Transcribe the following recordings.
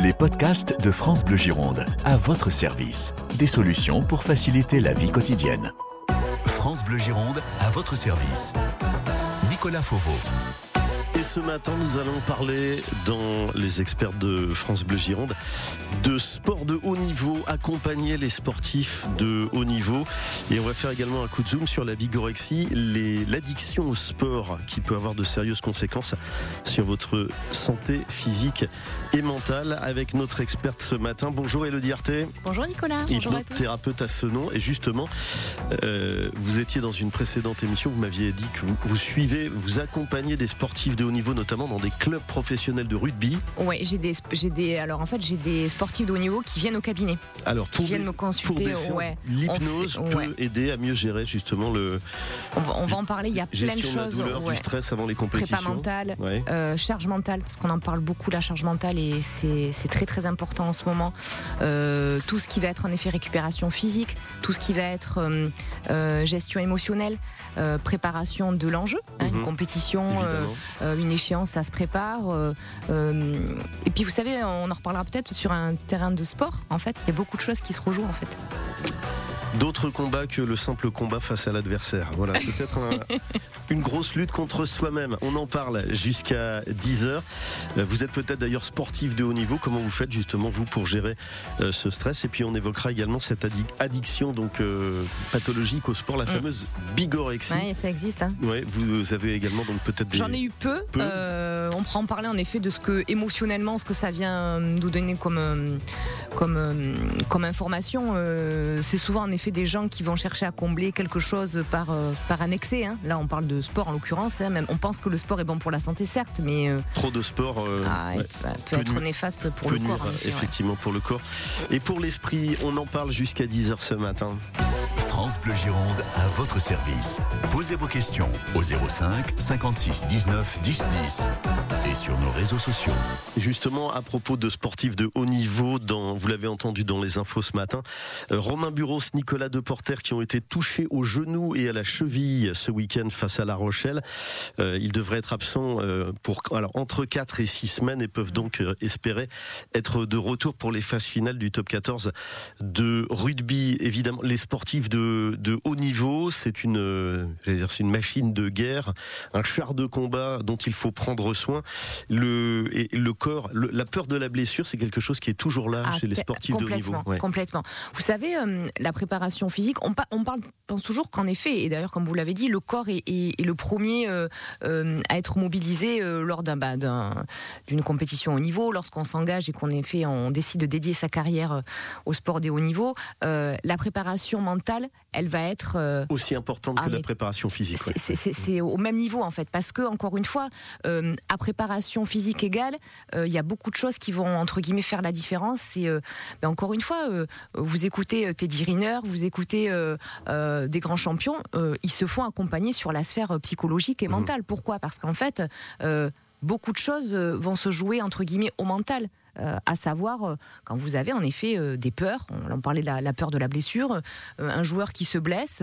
Les podcasts de France Bleu Gironde, à votre service. Des solutions pour faciliter la vie quotidienne. France Bleu Gironde, à votre service. Nicolas Fauveau. Et ce matin, nous allons parler dans les experts de France Bleu Gironde de sport de haut niveau, accompagner les sportifs de haut niveau. Et on va faire également un coup de zoom sur la bigorexie, l'addiction au sport qui peut avoir de sérieuses conséquences sur votre santé physique et mentale avec notre experte ce matin. Bonjour Élodie Arté. Bonjour Nicolas, bonjour à tous. Hypnothérapeute à Senon. Et justement, vous étiez dans une précédente émission, vous m'aviez dit que vous accompagnez des sportifs de haut niveau, notamment dans des clubs professionnels de rugby. Ouais, j'ai des sportifs de haut niveau qui viennent au cabinet. Alors, qui viennent me consulter. L'hypnose peut aider à mieux gérer justement on va en parler, il y a plein de choses. Gestion de la douleur, du stress avant les compétitions. Prépa mentale, charge mentale, parce qu'on en parle beaucoup, la charge mentale, et c'est très très important en ce moment. Tout ce qui va être en effet récupération physique, tout ce qui va être gestion émotionnelle, préparation de l'enjeu, une compétition, une échéance, ça se prépare. Et puis vous savez, on en reparlera peut-être sur un terrain de sport. En fait, il y a beaucoup de choses qui se rejouent en fait. D'autres combats que le simple combat face à l'adversaire. Voilà, peut-être une grosse lutte contre soi-même. On en parle jusqu'à 10h. Vous êtes peut-être d'ailleurs sportif de haut niveau. Comment vous faites justement vous pour gérer ce stress? Et puis on évoquera également cette addiction donc pathologique au sport, la fameuse bigorexie. Oui, ça existe. Hein. Ouais, vous avez également donc peut-être des... J'en ai eu peu. On pourra en parler en effet de ce que émotionnellement, ce que ça vient nous donner comme information. C'est souvent en effet des gens qui vont chercher à combler quelque chose par un excès. Hein. Là, on parle de sport en l'occurrence. Hein. Même, on pense que le sport est bon pour la santé, certes, mais trop de sport peut être néfaste pour le corps. Effectivement, pour le corps et pour l'esprit. On en parle jusqu'à 10h ce matin. France Bleu Gironde, à votre service. Posez vos questions au 05 56 19 10 10 et sur nos réseaux sociaux. Justement, à propos de sportifs de haut niveau, vous l'avez entendu dans les infos ce matin, Romain Buros, Nicolas Deporter qui ont été touchés au genou et à la cheville ce week-end face à La Rochelle. Ils devraient être absents entre 4 et 6 semaines et peuvent donc espérer être de retour pour les phases finales du top 14 de rugby. Évidemment, les sportifs de haut niveau, c'est une machine de guerre, un char de combat dont il faut prendre soin. Le corps, la peur de la blessure, c'est quelque chose qui est toujours là chez les sportifs de haut niveau. Complètement. Vous savez, la préparation physique, on pense toujours qu'en effet, et d'ailleurs comme vous l'avez dit, le corps est le premier à être mobilisé lors d'une compétition haut niveau, lorsqu'on s'engage et on décide de dédier sa carrière au sport des hauts niveaux. La préparation mentale, elle va être aussi importante que la préparation physique. C'est au même niveau en fait, parce que encore une fois, à préparation physique égale, il y a beaucoup de choses qui vont entre guillemets faire la différence. Et encore une fois, vous écoutez Teddy Riner, vous écoutez des grands champions, ils se font accompagner sur la sphère psychologique et mentale. Pourquoi ? Parce qu'en fait, beaucoup de choses vont se jouer entre guillemets au mental. À savoir, quand vous avez en effet des peurs, on parlait de la peur de la blessure, un joueur qui se blesse,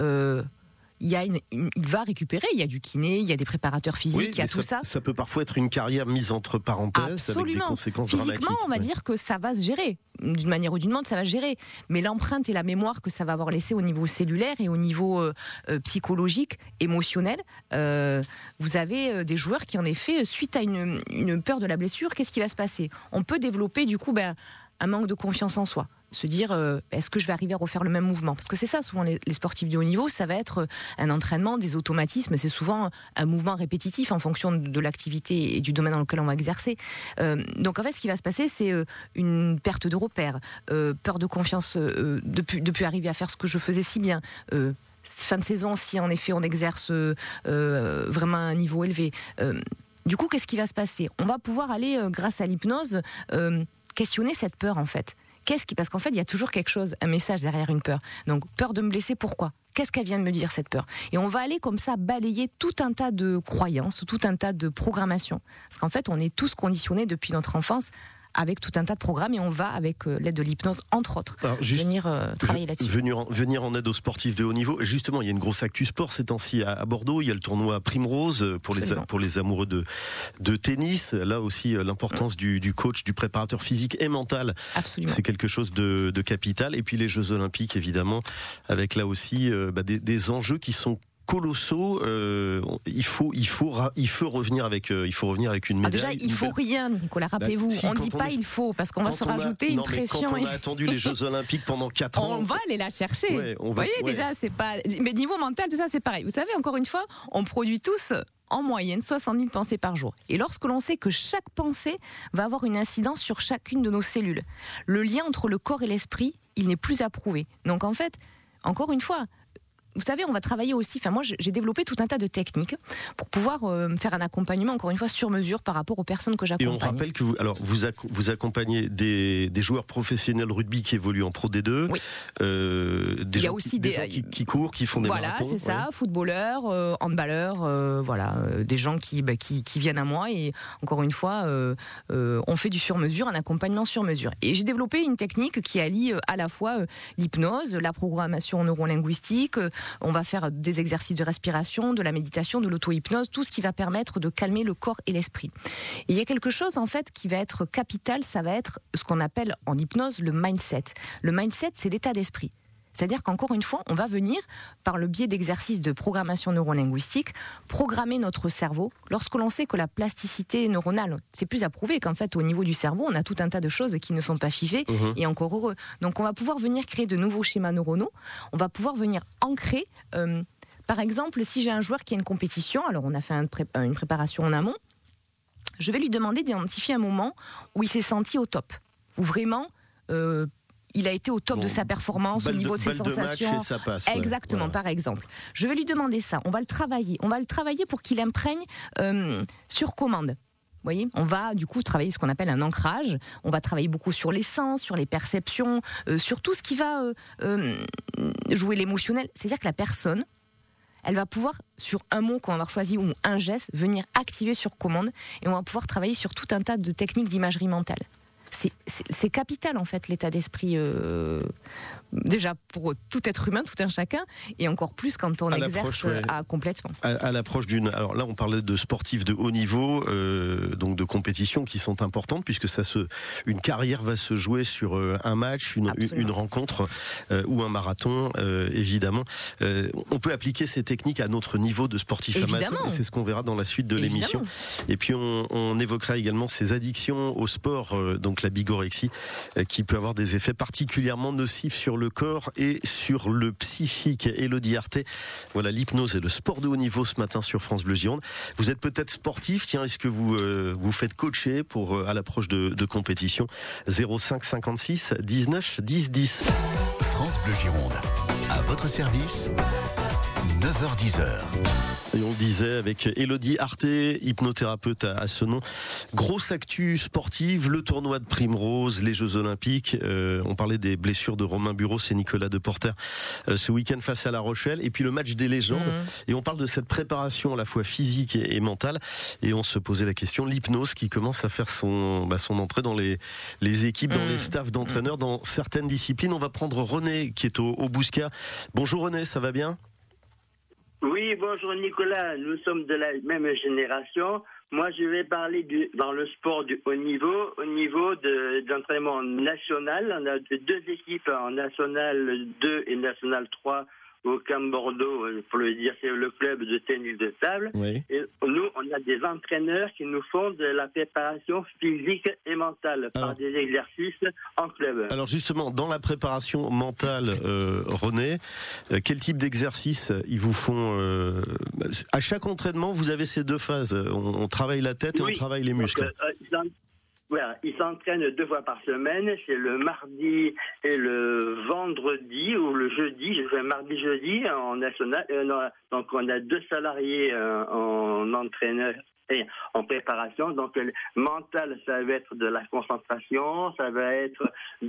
il va récupérer, il y a du kiné, il y a des préparateurs physiques, il y a tout ça. Ça peut parfois être une carrière mise entre parenthèses. Absolument. Avec des conséquences Physiquement, dramatiques. on va dire que ça va se gérer. D'une manière ou d'une autre, ça va se gérer. Mais l'empreinte et la mémoire que ça va avoir laissé au niveau cellulaire et au niveau psychologique, émotionnel, vous avez des joueurs qui, en effet, suite à une peur de la blessure, qu'est-ce qui va se passer ? On peut développer, du coup, un manque de confiance en soi. Se dire, est-ce que je vais arriver à refaire le même mouvement ? Parce que c'est ça, souvent, les sportifs de haut niveau, ça va être un entraînement, des automatismes, c'est souvent un mouvement répétitif en fonction de l'activité et du domaine dans lequel on va exercer. Donc, en fait, ce qui va se passer, c'est une perte de repères, peur de confiance, de plus arriver à faire ce que je faisais si bien. Fin de saison, si en effet on exerce vraiment à un niveau élevé. Du coup, qu'est-ce qui va se passer ? On va pouvoir aller, grâce à l'hypnose, questionner cette peur, en fait. Parce qu'en fait, il y a toujours quelque chose, un message derrière une peur. Donc, peur de me blesser, pourquoi ? Qu'est-ce qu'elle vient de me dire, cette peur ? Et on va aller comme ça balayer tout un tas de croyances, tout un tas de programmations. Parce qu'en fait, on est tous conditionnés depuis notre enfance avec tout un tas de programmes et on va, avec l'aide de l'hypnose, entre autres, venir travailler là-dessus. Venir en aide aux sportifs de haut niveau. Justement, il y a une grosse actu sport ces temps-ci à Bordeaux. Il y a le tournoi Primrose pour les amoureux de tennis. Là aussi, l'importance du coach, du préparateur physique et mental. Absolument. C'est quelque chose de capital. Et puis les Jeux Olympiques, évidemment, avec là aussi des enjeux qui sont colossaux. Il faut revenir avec une médaille. Déjà, il faut rien, Nicolas. Rappelez-vous, on ne dit pas il faut parce qu'on va se rajouter une pression. Quand on a attendu les Jeux Olympiques pendant 4 ans, on va aller la chercher. Ouais, vous voyez, déjà, c'est pas. Mais niveau mental, tout ça, c'est pareil. Vous savez, encore une fois, on produit tous en moyenne 60 000 pensées par jour. Et lorsque l'on sait que chaque pensée va avoir une incidence sur chacune de nos cellules, le lien entre le corps et l'esprit, il n'est plus à prouver. Donc en fait, encore une fois, vous savez, on va travailler aussi, moi j'ai développé tout un tas de techniques pour pouvoir faire un accompagnement, encore une fois, sur mesure par rapport aux personnes que j'accompagne. Et on rappelle que vous accompagnez des joueurs professionnels rugby qui évoluent en Pro D2, oui. Des gens qui courent, qui font des marathons. Voilà, c'est ça, footballeurs, handballeurs, des gens qui viennent à moi et encore une fois, on fait du sur-mesure, un accompagnement sur mesure. Et j'ai développé une technique qui allie à la fois l'hypnose, la programmation neurolinguistique. On va faire des exercices de respiration, de la méditation, de l'auto-hypnose, tout ce qui va permettre de calmer le corps et l'esprit. Et il y a quelque chose en fait qui va être capital, ça va être ce qu'on appelle en hypnose le mindset. Le mindset, c'est l'état d'esprit. C'est-à-dire qu'encore une fois, on va venir, par le biais d'exercices de programmation neurolinguistique, programmer notre cerveau. Lorsque l'on sait que la plasticité neuronale, c'est plus à prouver qu'en fait, au niveau du cerveau, on a tout un tas de choses qui ne sont pas figées, et encore heureux. Donc on va pouvoir venir créer de nouveaux schémas neuronaux, on va pouvoir venir ancrer, par exemple, si j'ai un joueur qui a une compétition, alors on a fait une préparation en amont, je vais lui demander d'identifier un moment où il s'est senti au top, où vraiment... il a été au top de sa performance, au niveau de ses sensations. Ça passe, exactement, par exemple. Je vais lui demander ça. On va le travailler pour qu'il imprègne sur commande. Vous voyez, on va du coup travailler ce qu'on appelle un ancrage. On va travailler beaucoup sur les sens, sur les perceptions, sur tout ce qui va jouer l'émotionnel. C'est-à-dire que la personne, elle va pouvoir, sur un mot qu'on va avoir choisi ou un geste, venir activer sur commande et on va pouvoir travailler sur tout un tas de techniques d'imagerie mentale. C'est capital en fait l'état d'esprit déjà pour tout être humain, tout un chacun, et encore plus quand on exerce complètement. À l'approche d'une... Alors là on parlait de sportifs de haut niveau, donc de compétitions qui sont importantes puisque une carrière va se jouer sur un match, une rencontre ou un marathon évidemment. On peut appliquer ces techniques à notre niveau de sportif amateur, et c'est ce qu'on verra dans la suite de l'émission. Et puis on évoquera également ces addictions au sport, donc la bigorexie, qui peut avoir des effets particulièrement nocifs sur le corps et sur le psychique. Élodie Arté, voilà l'hypnose et le sport de haut niveau ce matin sur France Bleu Gironde. Vous êtes peut-être sportif, tiens, est-ce que vous faites coacher à l'approche de compétition? 05 56 19 10 10. France Bleu Gironde, à votre service, 9h-10h. Et on le disait avec Élodie Arté, hypnothérapeute à ce nom. Grosse actu sportive, le tournoi de Primrose, les Jeux Olympiques. On parlait des blessures de Romain Buros et Nicolas Deporter ce week-end face à La Rochelle. Et puis le match des légendes. Et on parle de cette préparation à la fois physique et mentale. Et on se posait la question, l'hypnose qui commence à faire son entrée dans les équipes, dans les staffs d'entraîneurs, dans certaines disciplines. On va prendre René qui est au Bouscat. Bonjour René, ça va bien ? Oui, bonjour Nicolas, nous sommes de la même génération. Moi, je vais parler dans le sport du haut niveau d'entraînement national. On a deux équipes en National 2 et National 3 au Camp Bordeaux, pour le dire, c'est le club de tennis de table. Oui. Et nous, on a des entraîneurs qui nous font de la préparation physique et mentale par des exercices en club. Alors justement, dans la préparation mentale, René, quel type d'exercice ils vous font à chaque entraînement, vous avez ces deux phases. On travaille la tête et on travaille les muscles. Voilà, ils s'entraînent 2 fois par semaine, c'est le mardi et le vendredi ou le jeudi. Je fais mardi-jeudi en national. Donc on a 2 salariés en entraîneur et en préparation. Donc le mental, ça va être de la concentration, ça va être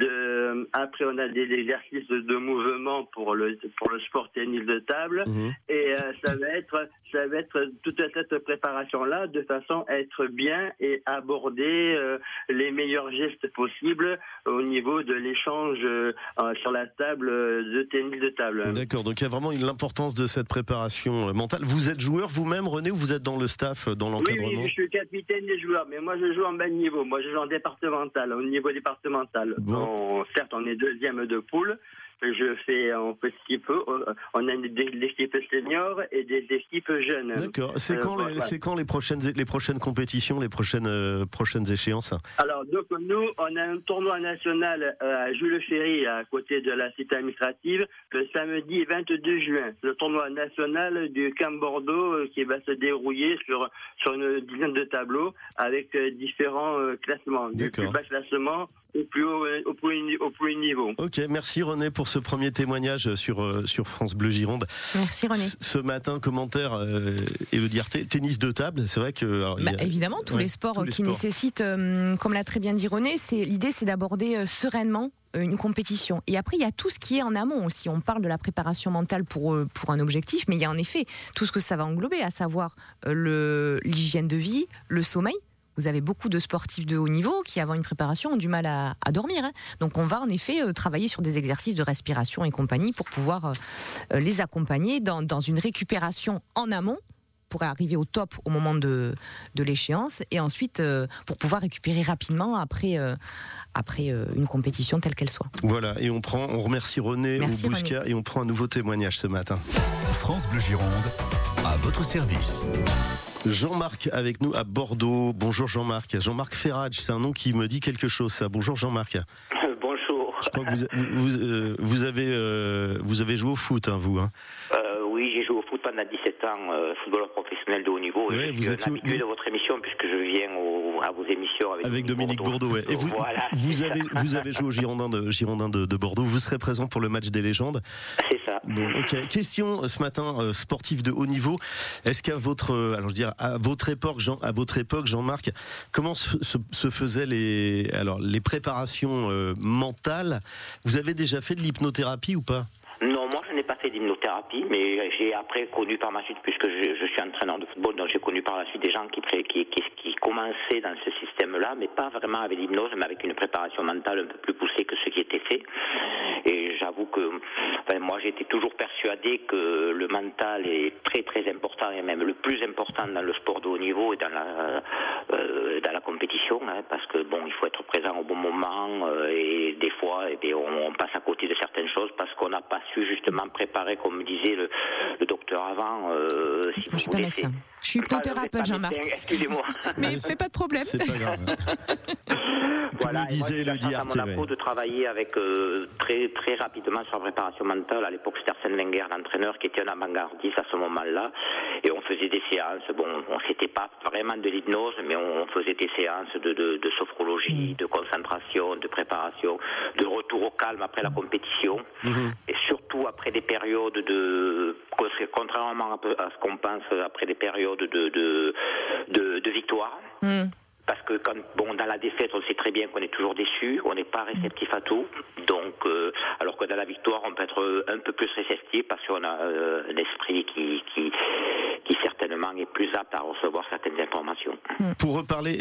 après on a des exercices de mouvement pour le sport tennis de table et ça va être ça va être toute cette préparation-là de façon à être bien et aborder les meilleurs gestes possibles au niveau de l'échange sur la table de tennis de table. D'accord, donc il y a vraiment l'importance de cette préparation mentale. Vous êtes joueur vous-même, René, ou vous êtes dans le staff, dans l'encadrement? Oui, je suis capitaine des joueurs, mais moi je joue en bas de niveau. Moi je joue en départemental, au niveau départemental. Bon. Certes, on est deuxième de poule. Je fais un petit peu. On a des équipes seniors et des équipes jeunes. D'accord. C'est quand les prochaines compétitions, les prochaines échéances? Alors donc nous, on a un tournoi national à Jules Ferry, à côté de la cité administrative, le samedi 22 juin. Le tournoi national du Camp Bordeaux qui va se dérouler sur une dizaine de tableaux avec différents classements, du plus bas classement au plus haut niveau. Ok, merci René pour ce premier témoignage sur France Bleu Gironde. Merci René. Ce matin, commentaire, Élodie Arté, tennis de table, c'est vrai que... évidemment, tous les sports nécessitent, comme l'a très bien dit René, l'idée c'est d'aborder sereinement une compétition. Et après, il y a tout ce qui est en amont aussi. On parle de la préparation mentale pour un objectif, mais il y a en effet tout ce que ça va englober, à savoir l'hygiène de vie, le sommeil. Vous avez beaucoup de sportifs de haut niveau qui, avant une préparation, ont du mal à dormir. Donc on va en effet travailler sur des exercices de respiration et compagnie pour pouvoir les accompagner dans une récupération en amont pour arriver au top au moment de l'échéance et ensuite pour pouvoir récupérer rapidement après une compétition telle qu'elle soit. Voilà, et on remercie René Oubouchka et on prend un nouveau témoignage ce matin. France Bleu Gironde, à votre service. Jean-Marc avec nous à Bordeaux. Bonjour Jean-Marc. Jean-Marc Ferrage, c'est un nom qui me dit quelque chose, ça. Bonjour Jean-Marc. Bonjour. Je crois que vous avez joué au foot, vous. Oui, j'ai joué au foot pendant 17 ans, footballeur professionnel de haut niveau. Ouais, je suis habitué de votre émission puisque je viens à vos émissions avec Dominique Bordeaux. Ouais. Et vous avez joué au Girondins de Bordeaux. Vous serez présent pour le match des légendes. C'est ça. Donc, ok. Question ce matin, sportif de haut niveau. Est-ce qu'à à votre époque, Jean-Marc, comment se faisaient les préparations mentales? Vous avez déjà fait de l'hypnothérapie ou pas? Non, moi je n'ai pas fait d'hypnothérapie, mais j'ai après connu par ma suite, puisque je suis entraîneur de football, donc j'ai connu par la suite des gens qui commençaient dans ce système-là, mais pas vraiment avec l'hypnose, mais avec une préparation mentale un peu plus poussée que ce qui était fait. Et j'avoue que moi j'étais toujours persuadé que le mental est très très important, et même le plus important dans le sport de haut niveau et dans la compétition, parce que il faut être présent au bon moment, et des fois on passe à côté de certaines choses parce qu'on n'a pas su justement préparer, comme disait le docteur avant. Si je suis pas médecin. Je suis hypnothérapeute, Jean-Marc. Excusez-moi. Mais c'est pas de problème. C'est pas grave. Voilà, me disait Élodie Arté. J'ai eu de travailler avec très très rapidement sur la préparation mentale. À l'époque, c'était Arsène Wenger, l'entraîneur, qui était un avant-gardiste à ce moment-là. Et on faisait des séances. C'était pas vraiment de l'hypnose, mais on faisait des séances de sophrologie, de concentration, de préparation, de retour au calme après la compétition. Et surtout après des périodes contrairement à ce qu'on pense, après des périodes de victoire. Parce que dans la défaite, on sait très bien qu'on est toujours déçu, on n'est pas réceptif à tout. Donc, alors que dans la victoire, on peut être un peu plus réceptif parce qu'on a un esprit qui certainement est plus apte à recevoir certaines informations. Pour reparler,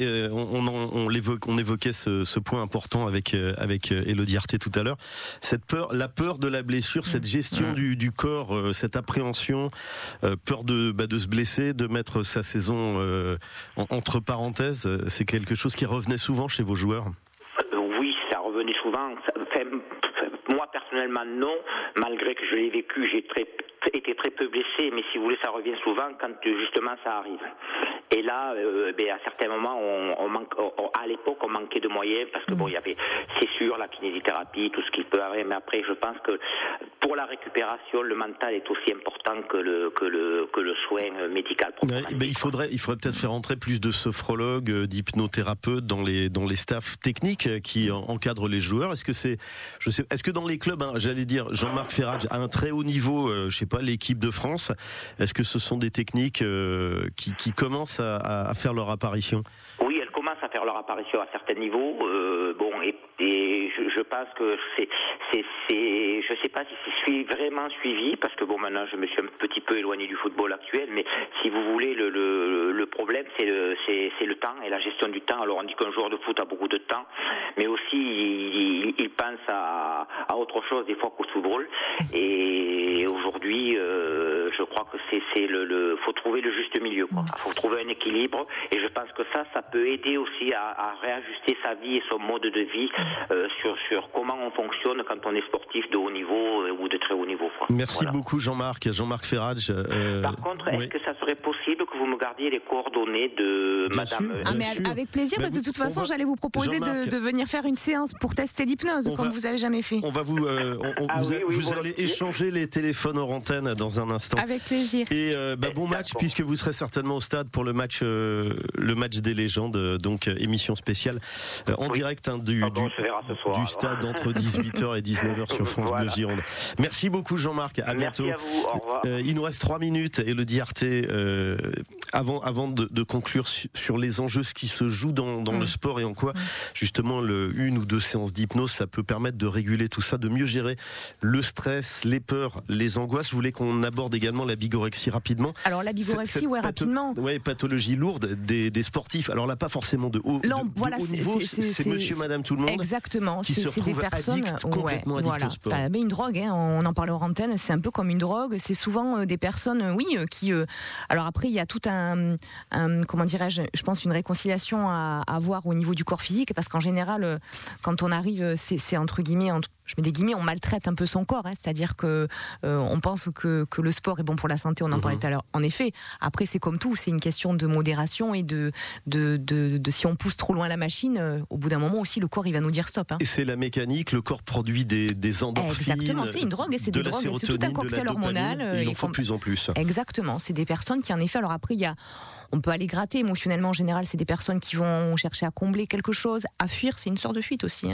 on évoquait ce point important avec Élodie Arté tout à l'heure. La peur de la blessure, cette gestion du corps, cette appréhension, peur de se blesser, de mettre sa saison entre parenthèses. C'est quelque chose qui revenait souvent chez vos joueurs? Oui, ça revenait souvent. Moi, personnellement, non. Malgré que je l'ai vécu, j'ai été très peu blessé, mais si vous voulez, ça revient souvent quand justement ça arrive. Et là, à certains moments, à l'époque, on manquait de moyens parce que il y avait, c'est sûr, la kinésithérapie, tout ce qu'il peut avoir, mais après, je pense que pour la récupération, le mental est aussi important que le soin médical. Il faudrait peut-être faire entrer plus de sophrologues, d'hypnothérapeutes dans les staffs techniques qui encadrent les joueurs. Est-ce que dans les clubs, j'allais dire, Jean-Marc Ferrage, à un très haut niveau, l'équipe de France, est-ce que ce sont des techniques qui commencent à faire leur apparition? Oui, elles commencent à faire leur apparition à certains niveaux. Et je pense pense que je sais pas si c'est vraiment suivi, parce que bon, maintenant je me suis un petit peu éloigné du football actuel, mais si vous voulez, le problème c'est le temps et la gestion du temps. Alors on dit qu'un joueur de foot a beaucoup de temps, mais aussi il pense à autre chose des fois qu'au football. Et aujourd'hui, je crois que faut trouver le juste milieu, quoi. Faut trouver un équilibre, et je pense que ça peut aider aussi à réajuster sa vie et son mode de vie sur comment on fonctionne quand on est sportif de haut niveau ou de très haut niveau, quoi. Merci beaucoup Jean-Marc Ferrage. Par contre, est-ce que ça serait possible que vous me gardiez les coordonnées de Bien Madame sûr. Avec plaisir, parce que de toute façon, j'allais vous proposer de venir faire une séance pour tester l'hypnose, comme vous avez jamais fait. On va vous allez échanger les téléphones hors antenne dans un instant. Avec plaisir. Et bon match, puisque vous serez certainement au stade pour le match des légendes, donc émission spéciale en direct du stade entre 18h et 19h sur France Bleu Gironde. Merci beaucoup Jean-Marc, à bientôt. Merci à vous, au revoir. Il nous reste 3 minutes, Élodie Arté, avant de conclure sur les enjeux, ce qui se joue dans le sport et en quoi justement une ou deux séances d'hypnose, ça peut permettre de réguler tout ça, de mieux gérer le stress, les peurs, les angoisses. Je voulais qu'on aborde également la bigorexie rapidement. Alors la bigorexie, rapidement. Pathologie lourde des sportifs. Alors là, pas forcément de haut niveau, c'est monsieur, madame, tout le monde. Exactement. Qui se retrouvent complètement addicts au sport. Mais une drogue, on en parle hors antenne, c'est un peu comme une drogue. C'est souvent des personnes, qui... alors après, il y a tout comment dirais-je, je pense une réconciliation à avoir au niveau du corps physique, parce qu'en général, quand on arrive, c'est entre guillemets, je mets des guillemets, on maltraite un peu son corps, c'est-à-dire que on pense que le sport est bon pour la santé, on en parlait tout à l'heure. En effet, après c'est comme tout, c'est une question de modération et de si on pousse trop loin la machine, au bout d'un moment aussi le corps il va nous dire stop. Et c'est la mécanique, le corps produit des endorphines. Exactement, c'est une drogue et c'est des drogues, c'est tout un cocktail hormonal. Il en faut de plus en plus. Exactement, c'est des personnes qui en effet, alors après on peut aller gratter émotionnellement. En général, c'est des personnes qui vont chercher à combler quelque chose, à fuir. C'est une sorte de fuite aussi.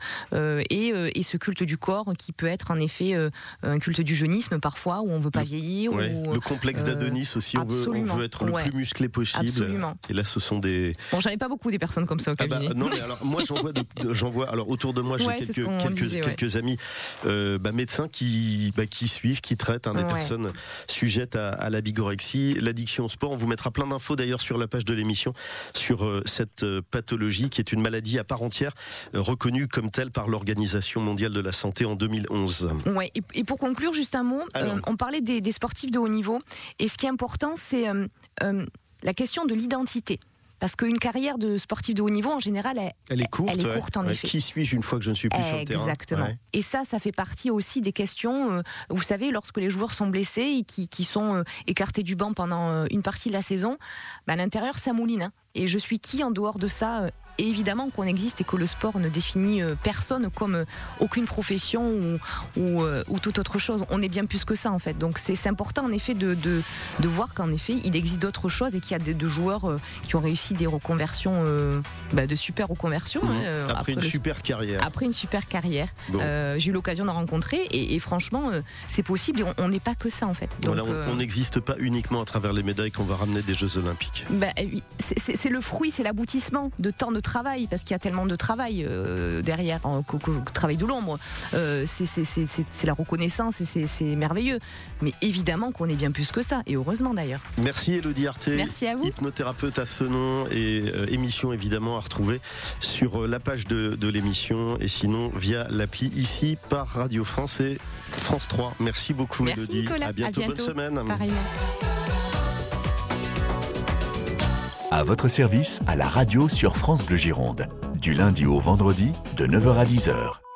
Et ce culte du corps qui peut être en effet un culte du jeunisme parfois, où on ne veut pas vieillir. Le complexe d'Adonis aussi, on veut être le plus musclé possible. Absolument. Et là, ce sont des... Bon, j'en ai pas beaucoup des personnes comme ça au cabinet. Non, mais alors moi, j'en vois alors, autour de moi, j'ai quelques amis médecins qui suivent, qui traitent des personnes sujettes à la bigorexie, l'addiction au sport. On vous mettra plein d'infos d'ailleurs sur la page de l'émission sur cette pathologie qui est une maladie à part entière reconnue comme telle par l'Organisation mondiale de la santé en 2011. Ouais, et pour conclure juste un mot, on parlait des sportifs de haut niveau, et ce qui est important c'est la question de l'identité. Parce qu'une carrière de sportif de haut niveau, en général, elle est courte en effet. Qui suis-je une fois que je ne suis plus sur le terrain ? Exactement. Ouais. Et ça fait partie aussi des questions, vous savez, lorsque les joueurs sont blessés et qui sont écartés du banc pendant une partie de la saison, à l'intérieur, ça mouline. Et je suis qui en dehors de ça ? Et évidemment qu'on existe et que le sport ne définit personne comme aucune profession ou toute autre chose. On est bien plus que ça en fait. Donc c'est important en effet de voir qu'en effet il existe d'autres choses et qu'il y a de joueurs qui ont réussi des reconversions, de super reconversions. Après une super carrière. Après une super carrière. Bon. J'ai eu l'occasion d'en rencontrer et franchement c'est possible et on n'est pas que ça en fait. Donc, on n'existe pas uniquement à travers les médailles qu'on va ramener des Jeux Olympiques. C'est le fruit, c'est l'aboutissement de tant de travail, parce qu'il y a tellement de travail derrière, travail de l'ombre. C'est la reconnaissance et c'est merveilleux. Mais évidemment qu'on est bien plus que ça, et heureusement d'ailleurs. Merci Élodie Arté. Merci à vous. Hypnothérapeute à Senon et émission évidemment à retrouver sur la page de l'émission et sinon via l'appli ici par Radio France et France 3. Merci beaucoup Élodie. Nicolas. À bientôt, bonne semaine. Pareillement. À votre service, à la radio sur France Bleu Gironde. Du lundi au vendredi, de 9h à 10h.